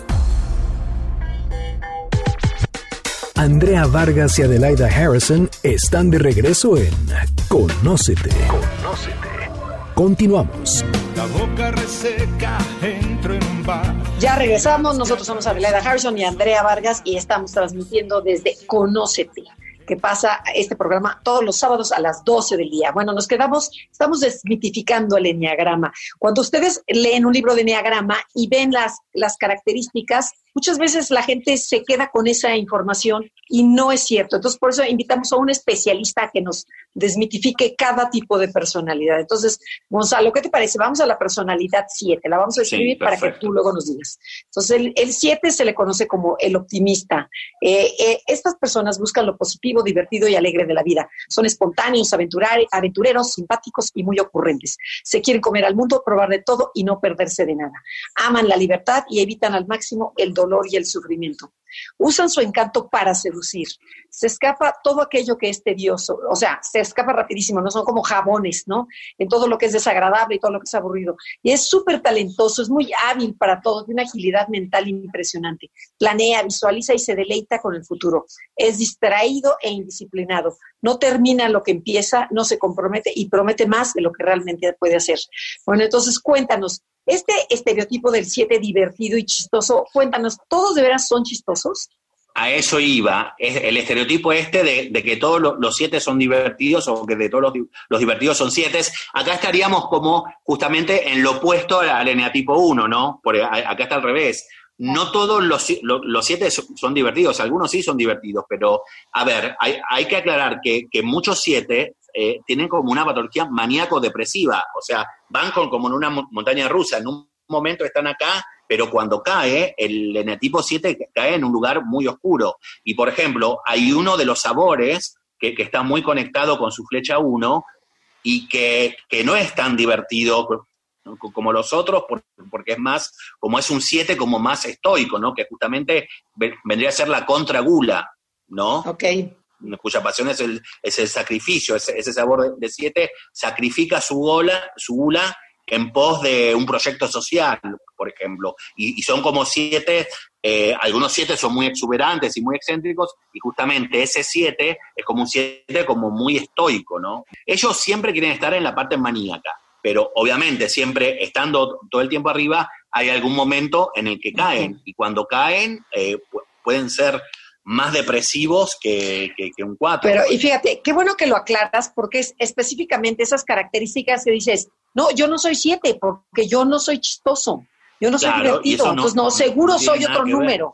Andrea Vargas y Adelaida Harrison están de regreso en Conócete. Conócete. Continuamos. La boca reseca, entro en un bar. Ya regresamos, nosotros somos Adelaida Harrison y Andrea Vargas y estamos transmitiendo desde Conócete, que pasa este programa todos los sábados a las doce del día. Bueno, nos quedamos, estamos desmitificando el enneagrama. Cuando ustedes leen un libro de enneagrama y ven las, las características, muchas veces la gente se queda con esa información y no es cierto. Entonces, por eso invitamos a un especialista a que nos desmitifique cada tipo de personalidad. Entonces, Gonzalo, ¿qué te parece? Vamos a la personalidad siete. La vamos a escribir sí, para que tú luego nos digas. Entonces, el siete se le conoce como el optimista. Eh, eh, estas personas buscan lo positivo, divertido y alegre de la vida. Son espontáneos, aventureros, simpáticos y muy ocurrentes. Se quieren comer al mundo, probar de todo y no perderse de nada. Aman la libertad y evitan al máximo el dolor y el sufrimiento. Usan su encanto para seducir. Se escapa todo aquello que es tedioso, o sea, se escapa rapidísimo, no son como jabones, ¿no? En todo lo que es desagradable y todo lo que es aburrido. Y es súper talentoso, es muy hábil para todo, tiene una agilidad mental impresionante. Planea, visualiza y se deleita con el futuro. Es distraído e indisciplinado. No termina lo que empieza, no se compromete y promete más de lo que realmente puede hacer. Bueno, entonces cuéntanos, este estereotipo del siete divertido y chistoso, cuéntanos, ¿todos de veras son chistosos? A eso iba, es el estereotipo este de, de que todos los, los siete son divertidos o que de todos los, los divertidos son siete. Acá estaríamos como justamente en lo opuesto al eneatipo uno, ¿no? Porque acá está al revés. No todos los, los, los siete son, son divertidos, algunos sí son divertidos, pero a ver, hay, hay que aclarar que, que muchos siete eh, tienen como una patología maníaco-depresiva, o sea, van con, como en una montaña rusa, en un momento están acá, pero cuando cae, el eneatipo siete cae en un lugar muy oscuro. Y, por ejemplo, hay uno de los sabores que, que está muy conectado con su flecha uno y que, que no es tan divertido como los otros, porque es más, como es un siete como más estoico, ¿no? Que justamente vendría a ser la contragula, ¿no? Ok. Cuya pasión es el, es el sacrificio, ese, ese sabor de siete sacrifica su gula, su gula en pos de un proyecto social, por ejemplo, y, y son como siete, eh, algunos siete son muy exuberantes y muy excéntricos, y justamente ese siete es como un siete como muy estoico, ¿no? Ellos siempre quieren estar en la parte maníaca, pero obviamente siempre estando todo el tiempo arriba, hay algún momento en el que caen, y cuando caen eh, pu- pueden ser más depresivos que, que, que un cuatro. Pero, y fíjate, qué bueno que lo aclaras, porque es específicamente esas características que dices, no, yo no soy siete, porque yo no soy chistoso, yo no soy Claro, divertido, no, entonces no, no seguro no soy otro que número.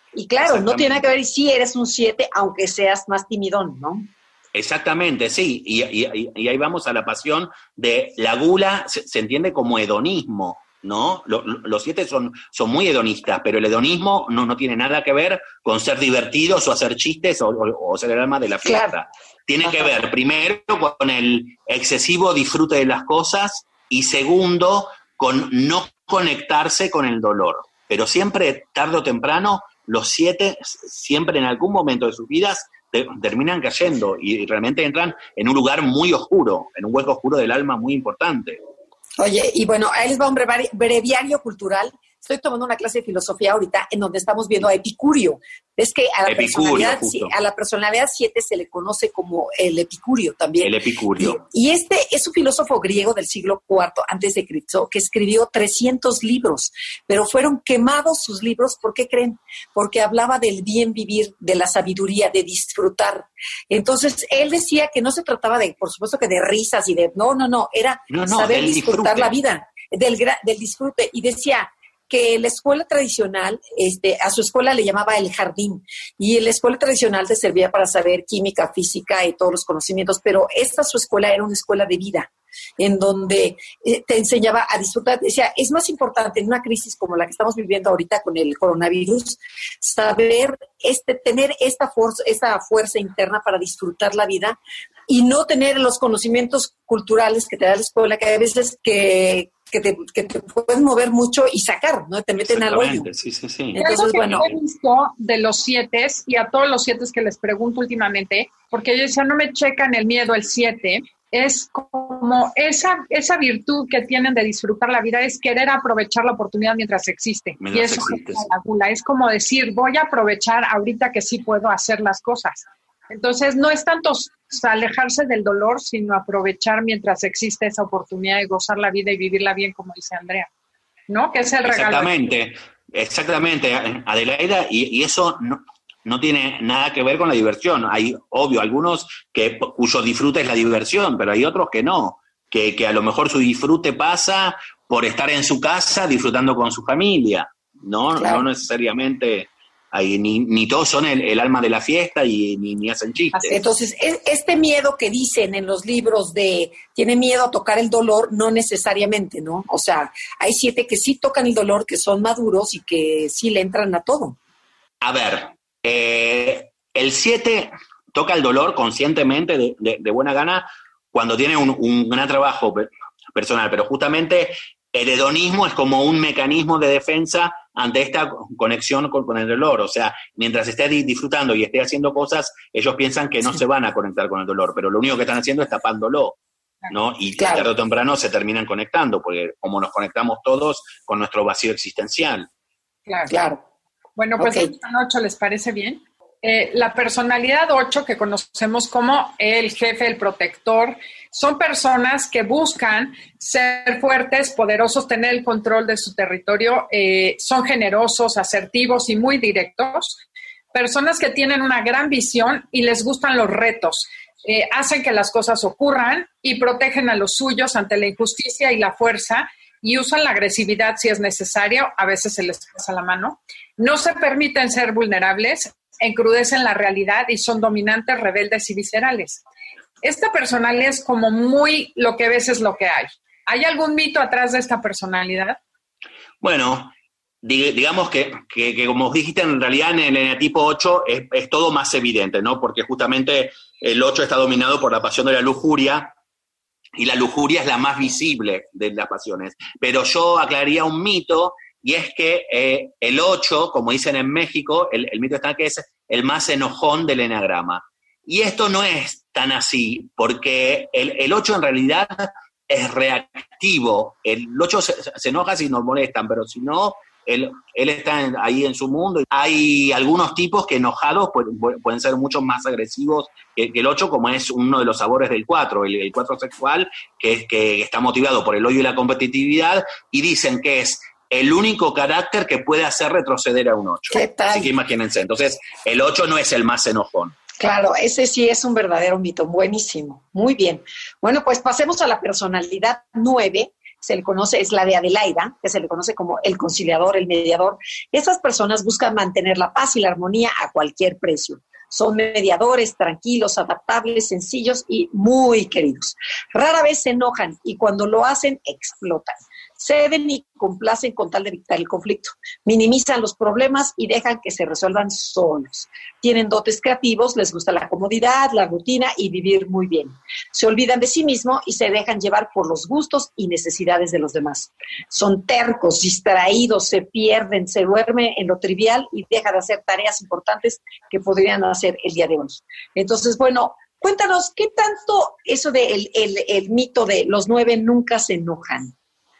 Y claro, no tiene nada que ver si eres un siete, aunque seas más timidón, ¿no? Exactamente, sí. Y, y, y ahí vamos a la pasión de la gula, se, se entiende como hedonismo, ¿no? Los, los siete son, son muy hedonistas, pero el hedonismo no, no tiene nada que ver con ser divertidos o hacer chistes o, o, o ser el alma de la fiesta. Claro. Tiene Ajá. que ver, primero, con el excesivo disfrute de las cosas y segundo, con no conectarse con el dolor. Pero siempre, tarde o temprano, los siete, siempre en algún momento de sus vidas, te, terminan cayendo y realmente entran en un lugar muy oscuro, en un hueco oscuro del alma muy importante. Oye, y bueno, ahí les va un brevari- breviario cultural. Estoy tomando una clase de filosofía ahorita en donde estamos viendo a Epicurio. Es que a la, Epicurio, personalidad, a la personalidad siete se le conoce como el Epicurio también. El Epicurio. Y, y este es un filósofo griego del siglo cuarto antes de Cristo que escribió trescientos libros, pero fueron quemados sus libros. ¿Por qué creen? Porque hablaba del bien vivir, de la sabiduría, de disfrutar. Entonces, él decía que no se trataba de, por supuesto que de risas y de, no, no, no, era no, no, saber disfrutar disfrute. La vida, del, del disfrute. Y decía que la escuela tradicional, este, a su escuela le llamaba el jardín, y la escuela tradicional te servía para saber química, física y todos los conocimientos, pero esta su escuela era una escuela de vida, en donde eh, te enseñaba a disfrutar. Decía, es más importante en una crisis como la que estamos viviendo ahorita con el coronavirus, saber este, tener esta fuerza, esta fuerza interna para disfrutar la vida y no tener los conocimientos culturales que te da la escuela, que hay veces que Que te, que te pueden mover mucho y sacar, ¿no? Te meten al hoyo. Sí, sí, sí. Entonces, algo que bueno. He visto de los siete, y a todos los siete que les pregunto últimamente, porque yo decía, no me checan el miedo, el siete, es como esa, esa virtud que tienen de disfrutar la vida, es querer aprovechar la oportunidad mientras existe. Mientras y eso existe, es la gula, es como decir, voy a aprovechar ahorita que sí puedo hacer las cosas. Entonces, no es tanto alejarse del dolor, sino aprovechar mientras existe esa oportunidad de gozar la vida y vivirla bien, como dice Andrea, ¿no? Que es el regalo. Exactamente, exactamente, Adelaida, y, y eso no, no tiene nada que ver con la diversión. Hay, obvio, algunos que cuyo disfrute es la diversión, pero hay otros que no, que, que a lo mejor su disfrute pasa por estar en su casa disfrutando con su familia, ¿no? Claro. No necesariamente... Ahí, ni, ni todos son el, el alma de la fiesta y ni, ni hacen chistes. Entonces, este miedo que dicen en los libros de tiene miedo a tocar el dolor, no necesariamente, ¿no? O sea, hay siete que sí tocan el dolor, que son maduros y que sí le entran a todo. A ver, eh, el siete toca el dolor conscientemente, de, de, de buena gana, cuando tiene un, un gran trabajo personal, pero justamente el hedonismo es como un mecanismo de defensa ante esta conexión con, con el dolor. O sea, mientras esté disfrutando y esté haciendo cosas, ellos piensan que no sí. se van a conectar con el dolor, pero lo único que están haciendo es tapándolo, ¿no? Y claro. tarde o temprano se terminan conectando, porque como nos conectamos todos con nuestro vacío existencial. Claro. claro. Bueno, pues okay. esta noche, ¿les parece bien? Eh, la personalidad ocho, que conocemos como el jefe, el protector, son personas que buscan ser fuertes, poderosos, tener el control de su territorio, eh, son generosos, asertivos y muy directos, personas que tienen una gran visión y les gustan los retos, eh, hacen que las cosas ocurran y protegen a los suyos ante la injusticia y la fuerza, y usan la agresividad si es necesario, a veces se les pasa la mano, no se permiten ser vulnerables, encrudecen la realidad y son dominantes, rebeldes y viscerales. Esta personalidad es como muy lo que ves es lo que hay. ¿Hay algún mito atrás de esta personalidad? Bueno, digamos que, que, que como dijiste, en realidad en el eneatipo ocho es, es todo más evidente, ¿no? Porque justamente el ocho está dominado por la pasión de la lujuria, y la lujuria es la más visible de las pasiones. Pero yo aclararía un mito, y es que eh, el ocho, como dicen en México, el, el mito está que es el más enojón del eneagrama. Y esto no es tan así, porque el, el ocho en realidad es reactivo. El ocho se, se enoja si nos molestan, pero si no, él, él está en, ahí en su mundo. Hay algunos tipos que enojados pueden, pueden ser mucho más agresivos que, que el ocho, como es uno de los sabores del cuatro, el, el cuatro sexual, que, es, que está motivado por el odio y la competitividad, y dicen que es el único carácter que puede hacer retroceder a un ocho. ¿Qué tal? Así que imagínense. Entonces, el ocho no es el más enojón. Claro, ese sí es un verdadero mito. Buenísimo. Muy bien. Bueno, pues pasemos a la personalidad nueve, se le conoce, es la de Adelaida, que se le conoce como el conciliador, el mediador. Estas personas buscan mantener la paz y la armonía a cualquier precio. Son mediadores, tranquilos, adaptables, sencillos y muy queridos. Rara vez se enojan y cuando lo hacen, explotan. Ceden y complacen con tal de evitar el conflicto. Minimizan los problemas y dejan que se resuelvan solos. Tienen dotes creativos, les gusta la comodidad, la rutina y vivir muy bien. Se olvidan de sí mismos y se dejan llevar por los gustos y necesidades de los demás. Son tercos, distraídos, se pierden, se duermen en lo trivial y dejan de hacer tareas importantes que podrían hacer el día de hoy. Entonces, bueno, cuéntanos, ¿qué tanto eso del el, el mito de los nueve nunca se enojan?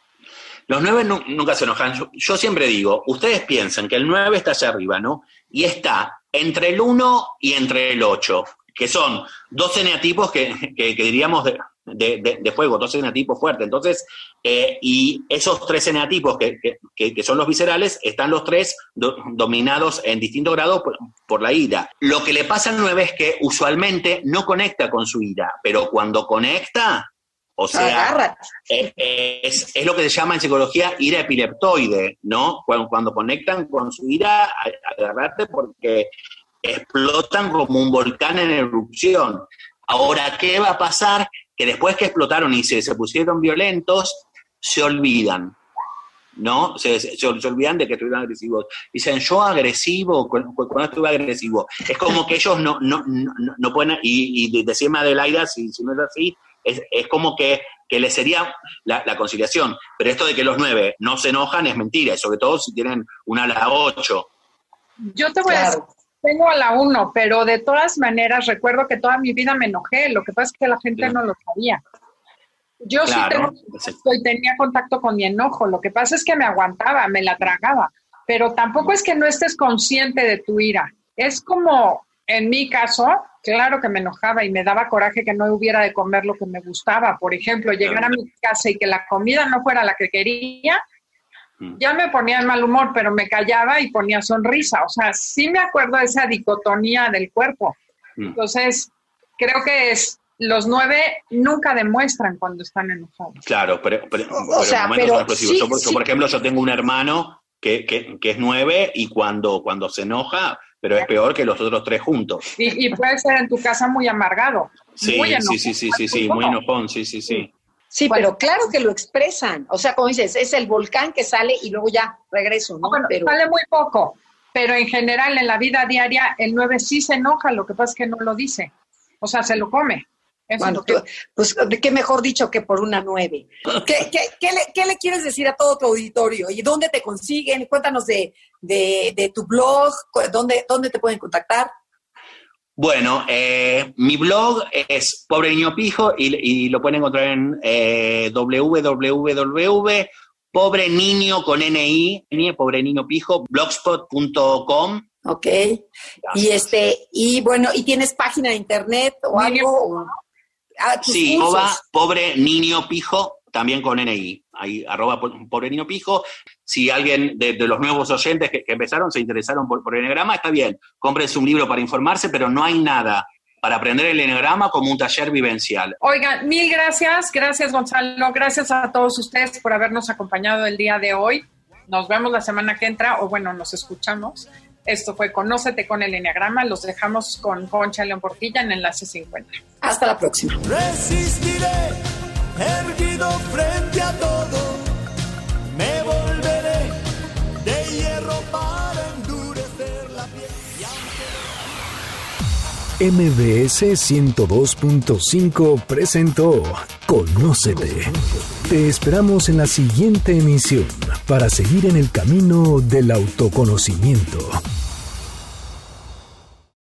Los nueve nu- nunca se enojan. Yo, yo siempre digo, ustedes piensan que el nueve está allá arriba, ¿no? Y está entre el uno y entre el ocho, que son dos eneatipos que, que, que diríamos de, de, de, de fuego, dos eneatipos fuertes. Entonces, eh, y esos tres eneatipos que, que, que son los viscerales, están los tres do, dominados en distintos grados por, por la ira. Lo que le pasa al nueve es que usualmente no conecta con su ira, pero cuando conecta... O sea, es, es, es lo que se llama en psicología ira epileptoide, ¿no? Cuando, cuando conectan con su ira, agarrarte porque explotan como un volcán en erupción. Ahora, ¿qué va a pasar? Que después que explotaron y se, se pusieron violentos, se olvidan, ¿no? Se, se, se olvidan de que estuvieron agresivos. Dicen, yo agresivo, cuando, cuando estuve agresivo. Es como que ellos no, no, no, no pueden, y, y decirme Adelaida, si, si no es así, Es, es como que, que le sería la, la conciliación. Pero esto de que los nueve no se enojan es mentira, y sobre todo si tienen una a la ocho. Yo te voy claro. a decir, tengo a la uno, pero de todas maneras recuerdo que toda mi vida me enojé. Lo que pasa es que la gente claro. no lo sabía. Yo claro. sí tengo, tenía contacto con mi enojo. Lo que pasa es que me aguantaba, me la tragaba. Pero tampoco es que no estés consciente de tu ira. Es como, en mi caso... Claro que me enojaba y me daba coraje que no hubiera de comer lo que me gustaba. Por ejemplo, llegar a mi casa y que la comida no fuera la que quería, ya me ponía en mal humor, pero me callaba y ponía sonrisa. O sea, sí me acuerdo de esa dicotomía del cuerpo. Entonces, creo que es los nueve nunca demuestran cuando están enojados. Claro, pero, pero, o sea, pero sí, yo, por, sí. por ejemplo, yo tengo un hermano que, que, que es nueve y cuando, cuando se enoja... pero es peor que los otros tres juntos. Y, y puede ser en tu casa muy amargado. Sí, muy sí, sí, sí, sí, sí, muy enojón, sí, sí, sí. Sí, bueno, pero claro que lo expresan. O sea, como dices, es el volcán que sale y luego ya regreso, ¿no? Bueno, pero... sale muy poco, pero en general en la vida diaria el nueve sí se enoja, lo que pasa es que no lo dice. O sea, se lo come. Eso bueno, es lo que... pues qué mejor dicho que por una nueve. ¿Qué, qué, qué, le, ¿Qué le quieres decir a todo tu auditorio? ¿Y dónde te consiguen? Cuéntanos de, de, de tu blog, ¿dónde, dónde te pueden contactar? Bueno, eh, mi blog es Pobre Niño Pijo y, y lo pueden encontrar en eh, w w w punto pobre niño con n i, pobre niño pijo, blogspot punto com. Ok. Y este, y bueno, ¿y tienes página de internet o algo? Ah, sí, arroba Pobre Niño Pijo, también con N I, ahí, arroba Pobre Niño Pijo. Si alguien de, de los nuevos oyentes que, que empezaron se interesaron por, por el eneagrama, está bien, cómprense un libro para informarse, pero no hay nada para aprender el eneagrama como un taller vivencial. Oigan, mil gracias, gracias Gonzalo, gracias a todos ustedes por habernos acompañado el día de hoy. Nos vemos la semana que entra, o bueno, nos escuchamos. Esto fue Conócete con el Eneagrama. Los dejamos con Concha León Portilla en Enlace cincuenta. Hasta la próxima. Resistiré, erguido frente a todo. Me volveré de hierro para endurecer la piel. M B S ciento dos punto cinco presentó Conócete. Te esperamos en la siguiente emisión para seguir en el camino del autoconocimiento.